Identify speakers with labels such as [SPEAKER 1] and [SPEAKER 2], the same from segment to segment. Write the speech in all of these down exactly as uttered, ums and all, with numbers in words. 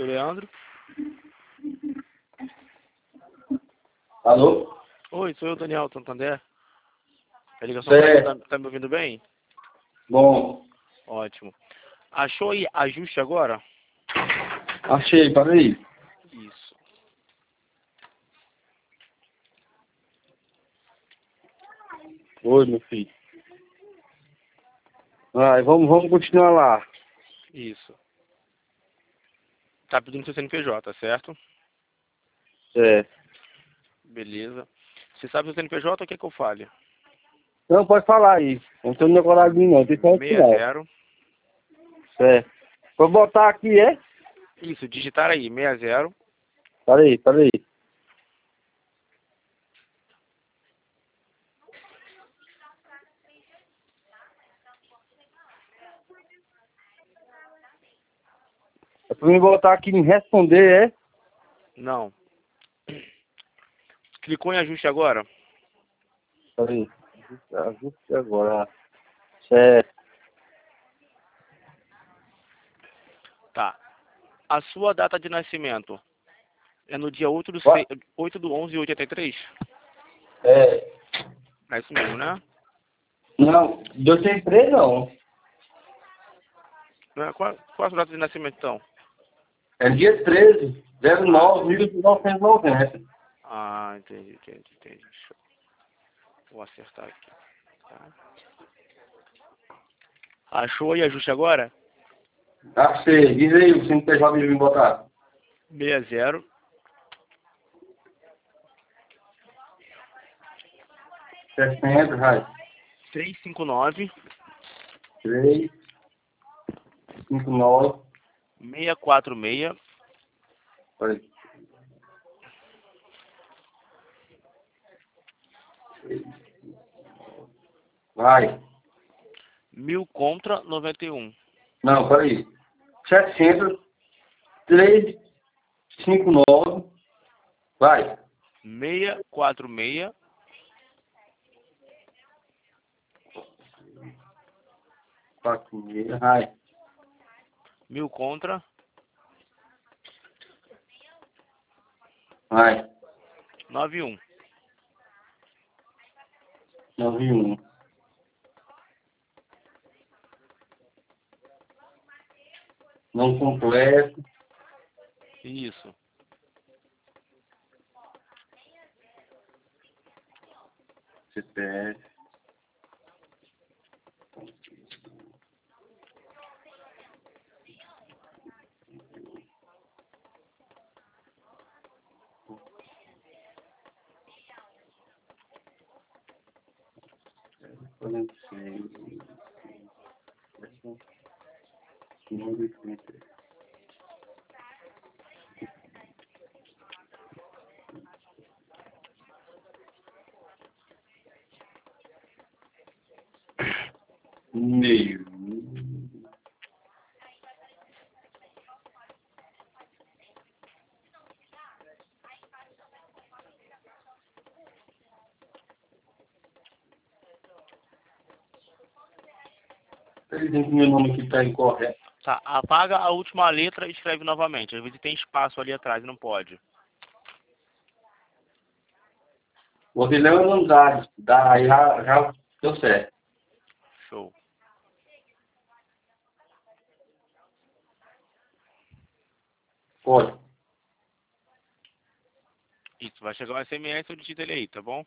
[SPEAKER 1] Seu Leandro?
[SPEAKER 2] Alô?
[SPEAKER 1] Oi, sou eu, Daniel Santander. A ligação
[SPEAKER 2] Certo.
[SPEAKER 1] tá, tá me ouvindo bem?
[SPEAKER 2] Bom,
[SPEAKER 1] Ótimo. Achou aí ajuste agora?
[SPEAKER 2] achei, peraí.
[SPEAKER 1] Isso.
[SPEAKER 2] Oi, meu filho. Vai, vamos, vamos continuar lá.
[SPEAKER 1] Isso. Tá pedindo seu C N P J, certo?
[SPEAKER 2] É.
[SPEAKER 1] Beleza. Você sabe o C N P J ou quer que eu fale?
[SPEAKER 2] Não, pode falar aí. Não tô decorado não, tem que falar
[SPEAKER 1] seis zero.
[SPEAKER 2] Certo. Vou botar aqui, é?
[SPEAKER 1] Isso, digitar aí, seis zero.
[SPEAKER 2] Peraí, peraí. É pra me botar aqui em responder, é?
[SPEAKER 1] Não. Clicou em ajuste agora?
[SPEAKER 2] Peraí. Ajuste agora. Certo.
[SPEAKER 1] Tá. A sua data de nascimento é no dia oito do,
[SPEAKER 2] Vai.
[SPEAKER 1] oito do onze de oitenta e três?
[SPEAKER 2] É.
[SPEAKER 1] É isso mesmo, né?
[SPEAKER 2] Não, eu tenho três não.
[SPEAKER 1] Não é? Qual, qual a sua data de nascimento, então?
[SPEAKER 2] É dia treze, zero nove, mil novecentos e noventa.
[SPEAKER 1] Ah, entendi, entendi, entendi. Show. Vou acertar aqui. Tá. Achou aí ajuste agora?
[SPEAKER 2] Achei. Diz aí o C N P J de me botar.
[SPEAKER 1] seis zero.
[SPEAKER 2] sessenta, vai.
[SPEAKER 1] três cinco nove.
[SPEAKER 2] três, cinco, nove.
[SPEAKER 1] seis quatro seis.
[SPEAKER 2] Peraí. Vai.
[SPEAKER 1] Mil contra noventa e um.
[SPEAKER 2] Não, peraí. setecentos, três, cinco, nove. Vai.
[SPEAKER 1] seis quatro seis.
[SPEAKER 2] quatro, meia. Vai.
[SPEAKER 1] Mil contra
[SPEAKER 2] Vai.
[SPEAKER 1] noventa e um.
[SPEAKER 2] nove, um. Não completo.
[SPEAKER 1] Isso.
[SPEAKER 2] C P F. quarenta e seis. Número trinta. Meio. Ele tem que meu nome aqui tá incorreto.
[SPEAKER 1] Tá. Apaga a última letra e escreve novamente. Às vezes tem espaço ali atrás, não pode.
[SPEAKER 2] Você leu o nome da, da, aí já, já deu certo.
[SPEAKER 1] Show.
[SPEAKER 2] Pode.
[SPEAKER 1] Isso. Vai chegar o S M S ou digita ele aí, tá bom?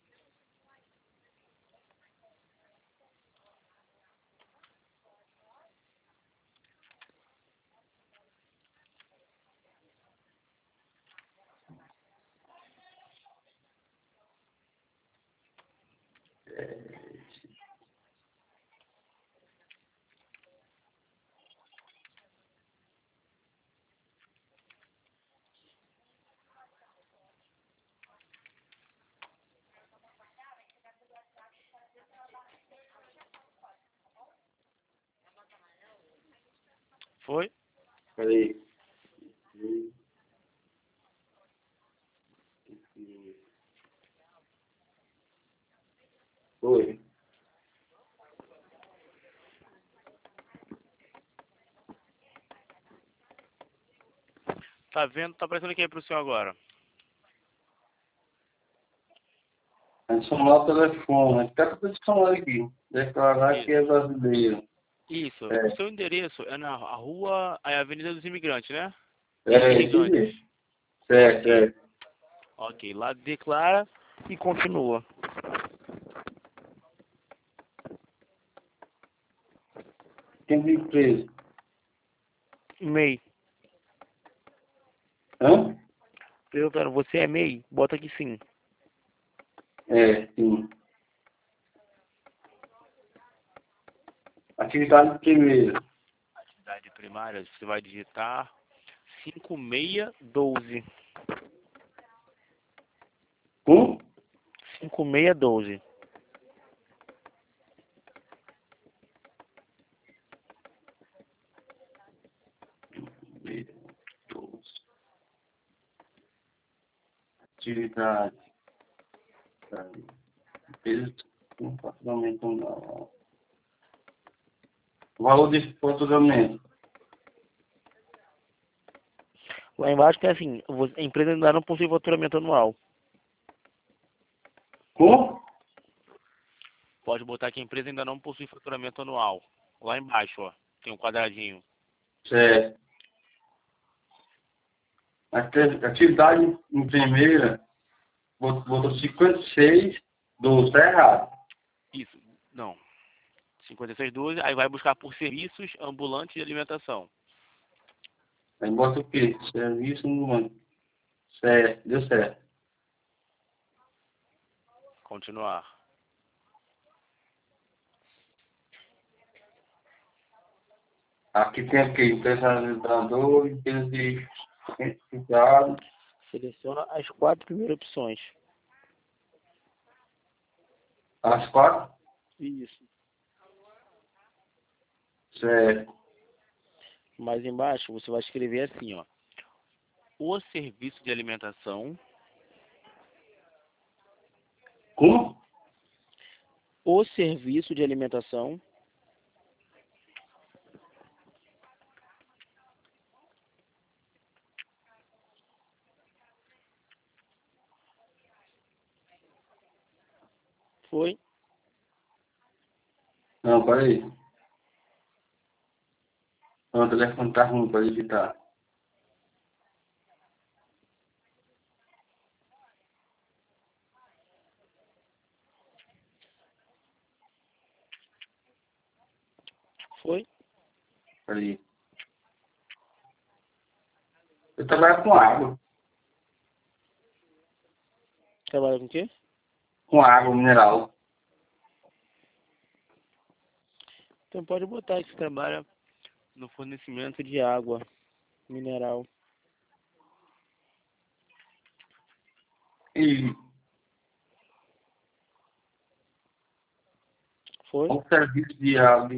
[SPEAKER 1] Foi?
[SPEAKER 2] Peraí. Foi.
[SPEAKER 1] Tá vendo? Tá aparecendo o que aí pro senhor agora?
[SPEAKER 2] Adicionar o telefone. Até que eu tô adicionando aqui. Declarar que é brasileiro.
[SPEAKER 1] Isso.
[SPEAKER 2] É,
[SPEAKER 1] O seu endereço é na rua, é a Avenida dos Imigrantes, né?
[SPEAKER 2] é isso
[SPEAKER 1] Gigantes.
[SPEAKER 2] mesmo. Certo,
[SPEAKER 1] Ok.
[SPEAKER 2] certo.
[SPEAKER 1] Ok. Lá declara e continua.
[SPEAKER 2] Quem de empresa?
[SPEAKER 1] M E I.
[SPEAKER 2] Hã?
[SPEAKER 1] Perguntando, você é M E I? Bota aqui sim.
[SPEAKER 2] É, sim. Atividade primeira.
[SPEAKER 1] Atividade primária, você vai digitar cinco seis um dois.
[SPEAKER 2] Um?
[SPEAKER 1] cinco seis um dois.
[SPEAKER 2] Dois. Atividade. Peso. Um faturamento não. Valor de faturamento.
[SPEAKER 1] Lá embaixo tem assim, você- a empresa ainda não possui faturamento anual.
[SPEAKER 2] Como?
[SPEAKER 1] Pode botar que a empresa ainda não possui faturamento anual. Lá embaixo, ó, tem um quadradinho.
[SPEAKER 2] Certo. Ati- Atividade em primeira. Botou cinquenta e seis, doze. Tá errado.
[SPEAKER 1] Isso, não. cinquenta e seis doze, aí vai buscar por serviços ambulantes de alimentação.
[SPEAKER 2] Aí bota o quê? Serviço no. Certo, deu certo.
[SPEAKER 1] Continuar.
[SPEAKER 2] Aqui tem o quê? Empresador, empresa de identificado.
[SPEAKER 1] Seleciona as quatro primeiras opções.
[SPEAKER 2] As quatro?
[SPEAKER 1] Isso.
[SPEAKER 2] Certo.
[SPEAKER 1] Mais embaixo você vai escrever assim, ó. O serviço de alimentação.
[SPEAKER 2] Como?
[SPEAKER 1] O serviço de alimentação. Foi.
[SPEAKER 2] Não, peraí. Não, o telefone tá ruim para digitar.
[SPEAKER 1] Foi.
[SPEAKER 2] Peraí. Eu trabalho com água.
[SPEAKER 1] Trabalha com o quê?
[SPEAKER 2] Com água mineral.
[SPEAKER 1] Então pode botar que você trabalha no fornecimento de água mineral.
[SPEAKER 2] E
[SPEAKER 1] Foi.
[SPEAKER 2] o serviço de água.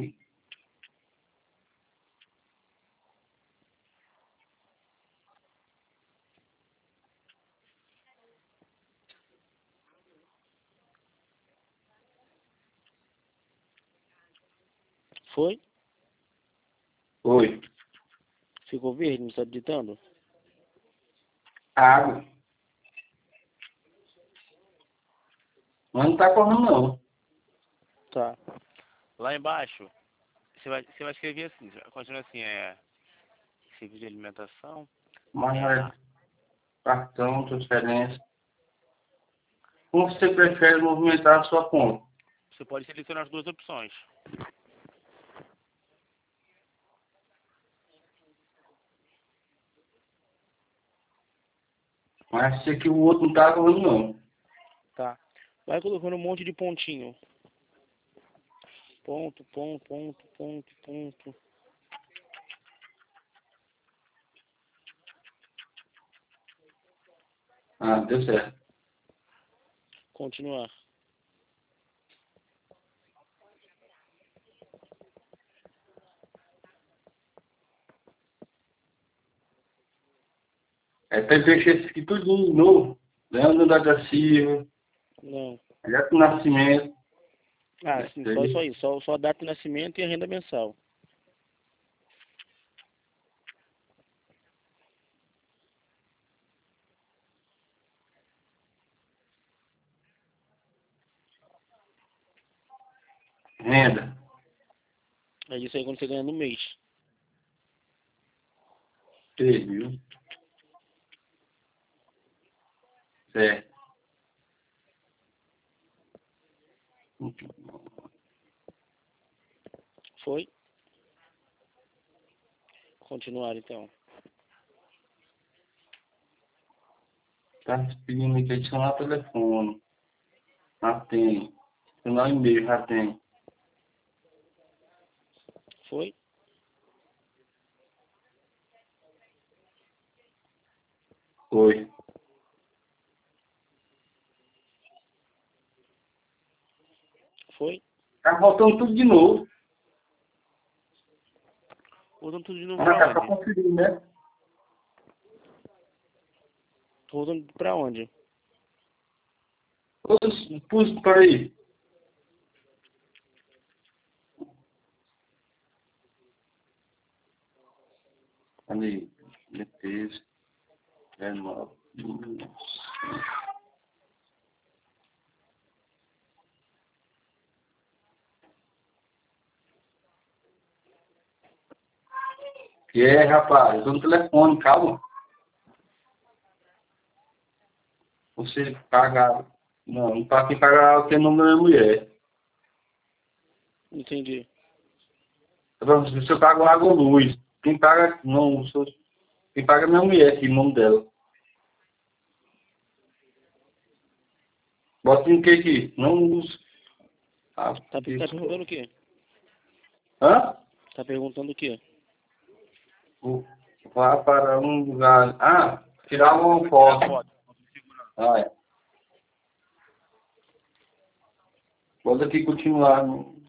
[SPEAKER 1] Foi.
[SPEAKER 2] Oi.
[SPEAKER 1] Ficou verde, não está digitando?
[SPEAKER 2] Água. Mas não tá correndo não.
[SPEAKER 1] Tá. Lá embaixo, você vai, você vai escrever assim, você vai- continua assim, é serviço de alimentação.
[SPEAKER 2] Mas
[SPEAKER 1] É,
[SPEAKER 2] é cartão, transferência. Como você prefere movimentar a sua conta?
[SPEAKER 1] você pode selecionar as duas opções.
[SPEAKER 2] Mas se aqui o outro não tá correndo não.
[SPEAKER 1] Tá. Vai colocando um monte de pontinho. Ponto, ponto, ponto, ponto, ponto.
[SPEAKER 2] Ah, deu certo.
[SPEAKER 1] Continuar.
[SPEAKER 2] É pra preencher isso aqui tudo de novo. Leandro da Silva,
[SPEAKER 1] Não.
[SPEAKER 2] Neto Nascimento.
[SPEAKER 1] Ah, sim, só isso aí. Só, só a data de nascimento e a renda mensal.
[SPEAKER 2] Renda.
[SPEAKER 1] É isso aí quando você ganha no mês.
[SPEAKER 2] Três mil. Certo.
[SPEAKER 1] Foi? Continuar então.
[SPEAKER 2] Tá pedindo aqui adicionar telefone. Já tem. Adicionar e-mail, já tem.
[SPEAKER 1] Foi?
[SPEAKER 2] Foi.
[SPEAKER 1] Foi?
[SPEAKER 2] Tá voltando tudo de novo.
[SPEAKER 1] Voltando tudo de novo
[SPEAKER 2] Ah,
[SPEAKER 1] pra
[SPEAKER 2] tá pra
[SPEAKER 1] onde?
[SPEAKER 2] conferir, né?
[SPEAKER 1] Voltando pra onde?
[SPEAKER 2] Os, pus, peraí. Ali. Limpeza. É nove. E é, rapaz, eu tô no telefone, calma. Você paga. Não, não tá quem paga o que é nome da minha mulher.
[SPEAKER 1] Entendi.
[SPEAKER 2] Você paga água ou luz. Quem paga, não, sou, quem paga é minha mulher, aqui, o nome dela. Bota em que aqui? Não uso. Ah,
[SPEAKER 1] Tá, tá perguntando o quê?
[SPEAKER 2] hã?
[SPEAKER 1] Tá perguntando o quê?
[SPEAKER 2] Vá para um lugar. Ah, tirar uma
[SPEAKER 1] Tirar
[SPEAKER 2] foto.
[SPEAKER 1] foto.
[SPEAKER 2] Ah, é. Bota aqui continuar.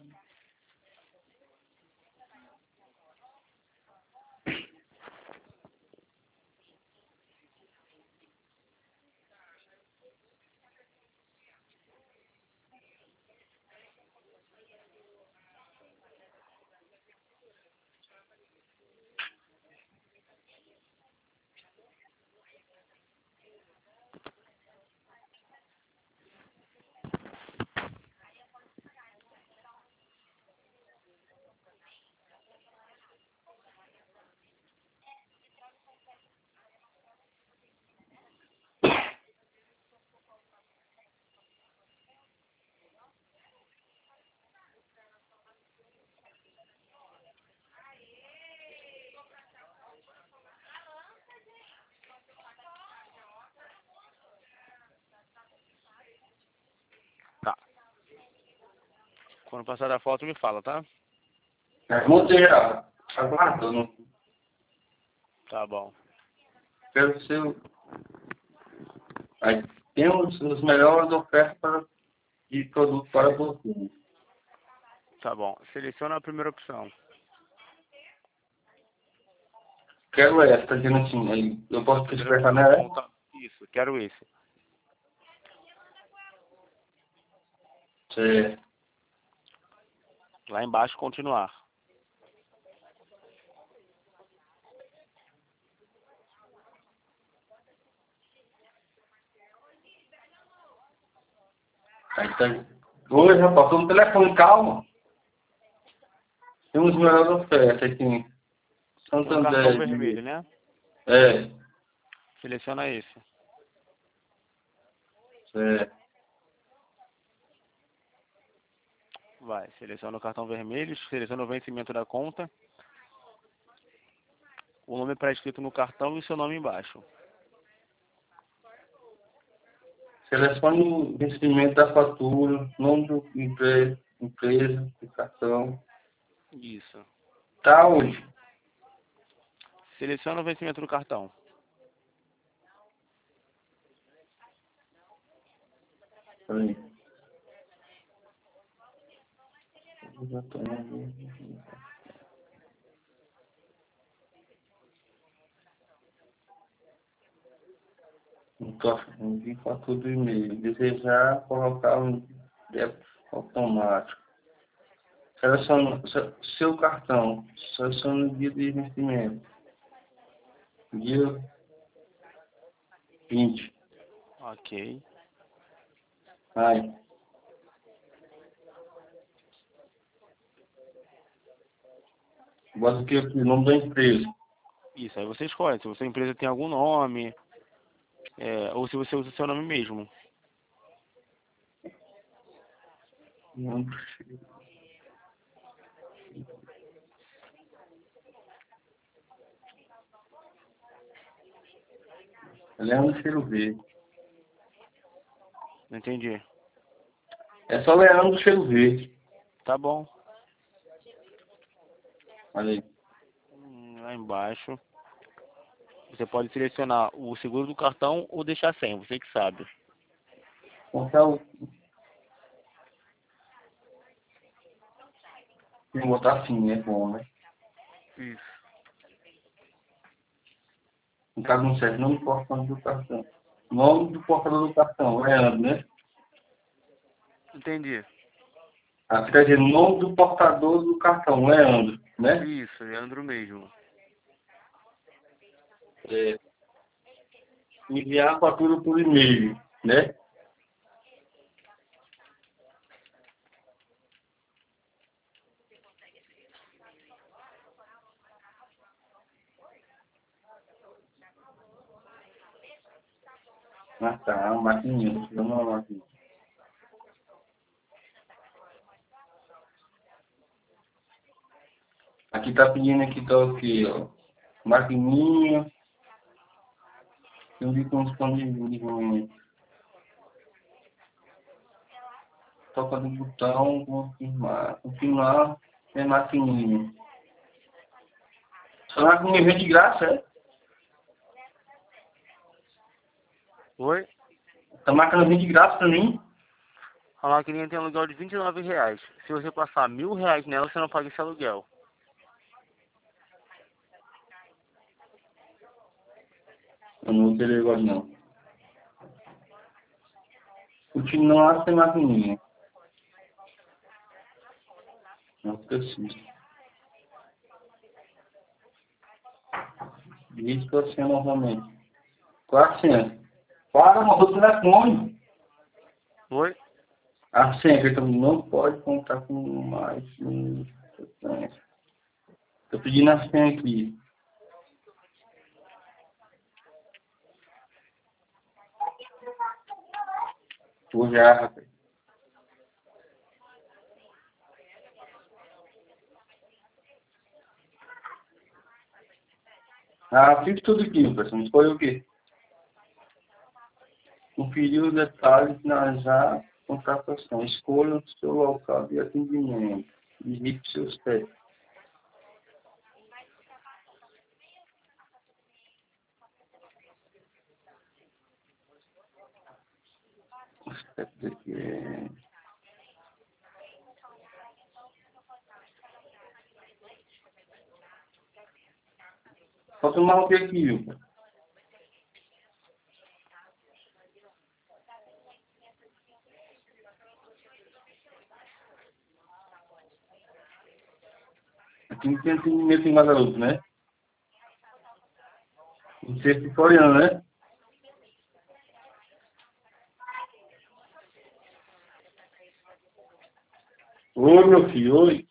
[SPEAKER 1] Tá. Quando passar a foto me fala, tá?
[SPEAKER 2] É, montei já. Aguardando.
[SPEAKER 1] Tá bom.
[SPEAKER 2] Quero ser. o- Aí tem os, os melhores ofertas para, de produto para você.
[SPEAKER 1] Tá bom. Seleciona a primeira opção.
[SPEAKER 2] Quero essa, tá dizendo assim. Aí eu posso
[SPEAKER 1] Primeira
[SPEAKER 2] expressar
[SPEAKER 1] opção,
[SPEAKER 2] nela?
[SPEAKER 1] conta. Isso, quero esse.
[SPEAKER 2] Certo.
[SPEAKER 1] Lá embaixo, continuar.
[SPEAKER 2] Aí tá. Oi, rapaz, tô no telefone, calma. Tem uns melhores ofertas. Aí tem
[SPEAKER 1] Tem um cartão
[SPEAKER 2] Santander.
[SPEAKER 1] vermelho,
[SPEAKER 2] de-
[SPEAKER 1] né?
[SPEAKER 2] É.
[SPEAKER 1] Seleciona esse.
[SPEAKER 2] Certo.
[SPEAKER 1] Vai, seleciona o cartão vermelho, seleciona o vencimento da conta, o nome pré-escrito no cartão e o seu nome embaixo.
[SPEAKER 2] Selecione o vencimento da fatura, nome do empre- empresa, do cartão.
[SPEAKER 1] Isso.
[SPEAKER 2] Tá onde?
[SPEAKER 1] Seleciona o vencimento do cartão.
[SPEAKER 2] Aí. Envie fatura do e-mail. Desejar colocar um débito automático. Selecione se- seu cartão. Selecione o dia de vencimento. Dia vinte.
[SPEAKER 1] Ok.
[SPEAKER 2] Aí. Bota aqui o nome da empresa.
[SPEAKER 1] Isso, aí você escolhe se a sua empresa tem algum nome, é, ou se você usa o seu nome mesmo.
[SPEAKER 2] Leandro Leandro Cheiro Verde.
[SPEAKER 1] Não entendi.
[SPEAKER 2] É só Leandro Cheiro Verde.
[SPEAKER 1] Tá bom.
[SPEAKER 2] Olha aí.
[SPEAKER 1] Hum, Lá embaixo. Você pode selecionar o seguro do cartão ou deixar sem, você que sabe.
[SPEAKER 2] Então, tem que botar assim, né? Bom, né?
[SPEAKER 1] Isso.
[SPEAKER 2] No caso não serve, nome do portador do cartão. Nome do portador do cartão, Leandro, né?
[SPEAKER 1] Entendi.
[SPEAKER 2] Aqui quer dizer, nome do portador do cartão, Leandro, né?
[SPEAKER 1] Isso, Leandro mesmo.
[SPEAKER 2] É, enviar a fatura por e-mail, né? Ah tá, uma maquininha, tô precisando de uma máquina. Aqui tá pedindo aqui, tá o quê, ó? Maquininha, tem um bicão de de toca do botão, confirmar, confirmar, é maquininha. Essa maquininha vem de graça, é?
[SPEAKER 1] Oi?
[SPEAKER 2] Essa máquina vem de graça pra mim?
[SPEAKER 1] A maquininha tem aluguel de vinte e nove reais. Se você passar mil reais nela, você não paga esse aluguel.
[SPEAKER 2] Eu não vou querer agora não. Continuar sem maquininha. Não preciso. Diz pra você novamente. quatrocentos. Para, mas o telefone.
[SPEAKER 1] Oi?
[SPEAKER 2] A senha, então não pode contar com mais um. Tô pedindo a senha aqui. Vou já, rapaz. Ah, fiz tudo aqui, pessoal. Escolhe o quê? Conferir os detalhes na já contratação. Escolha o seu local de atendimento. Digite seus testes. Os testes aqui é... Falta mais o que aqui, viu? Aqui não tem atendimento em Magaruto, né? Não sei se coreano, né? Oi, meu filho, oi.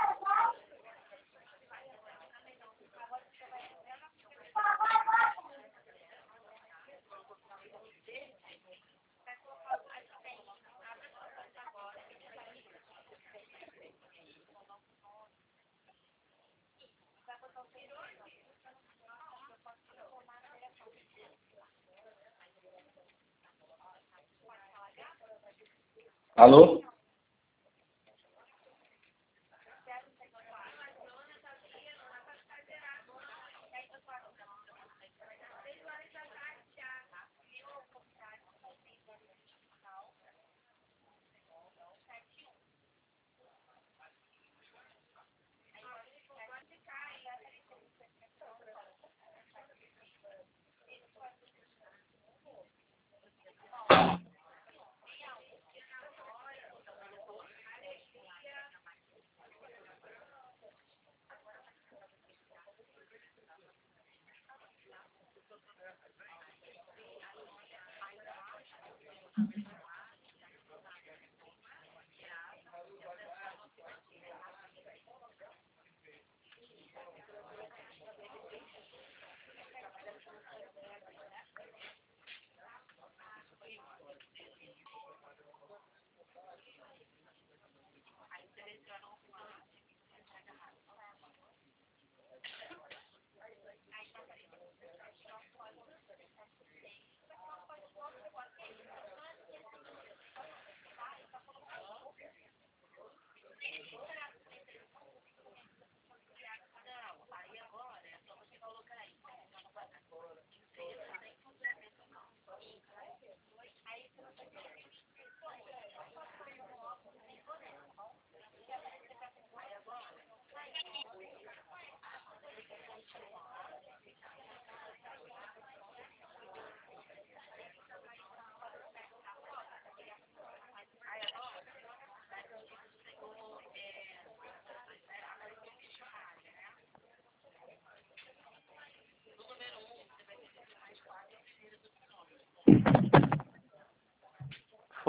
[SPEAKER 2] Alô?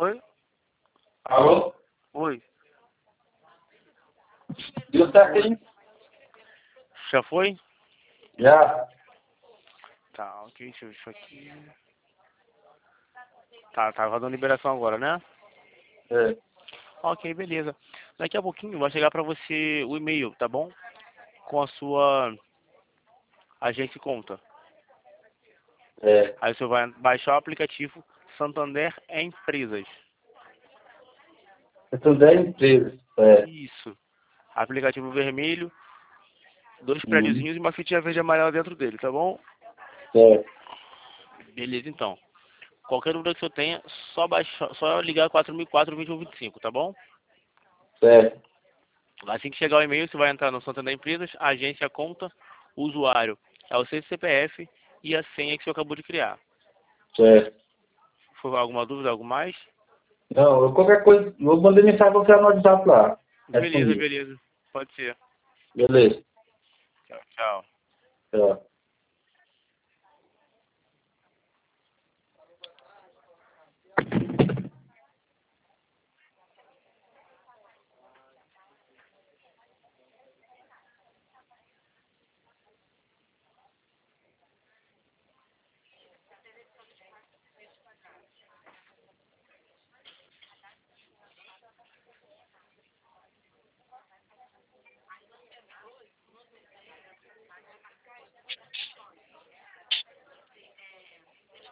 [SPEAKER 1] Oi?
[SPEAKER 2] Alô?
[SPEAKER 1] Oi.
[SPEAKER 2] Deu certo aí?
[SPEAKER 1] Já foi?
[SPEAKER 2] Já.
[SPEAKER 1] Tá, ok, deixa eu ver isso aqui. Tá, tá rodando liberação agora, né?
[SPEAKER 2] É.
[SPEAKER 1] Ok, beleza. Daqui a pouquinho vai chegar pra você o e-mail, tá bom? Com a sua agência e conta.
[SPEAKER 2] É.
[SPEAKER 1] Aí você vai baixar o aplicativo Santander Empresas.
[SPEAKER 2] São dez empresas. É.
[SPEAKER 1] Isso. Aplicativo vermelho, dois
[SPEAKER 2] Uhum.
[SPEAKER 1] prédiozinhos e uma fitinha verde e amarela dentro dele, tá bom?
[SPEAKER 2] É.
[SPEAKER 1] Beleza, então. Qualquer dúvida que você tenha, só baixar, só ligar quatro mil e quatro, vinte e um, vinte e cinco, tá bom?
[SPEAKER 2] É.
[SPEAKER 1] Assim que chegar o e-mail, você vai entrar no Santander Empresas, agência, conta, usuário, é o seu C P F e a senha que você acabou de criar.
[SPEAKER 2] É.
[SPEAKER 1] Foi alguma dúvida, algo mais?
[SPEAKER 2] Não, eu, qualquer coisa, vou mandar mensagem pra você no WhatsApp lá.
[SPEAKER 1] Beleza,
[SPEAKER 2] Respondi.
[SPEAKER 1] beleza. Pode ser.
[SPEAKER 2] Beleza.
[SPEAKER 1] Tchau, tchau.
[SPEAKER 2] Tchau.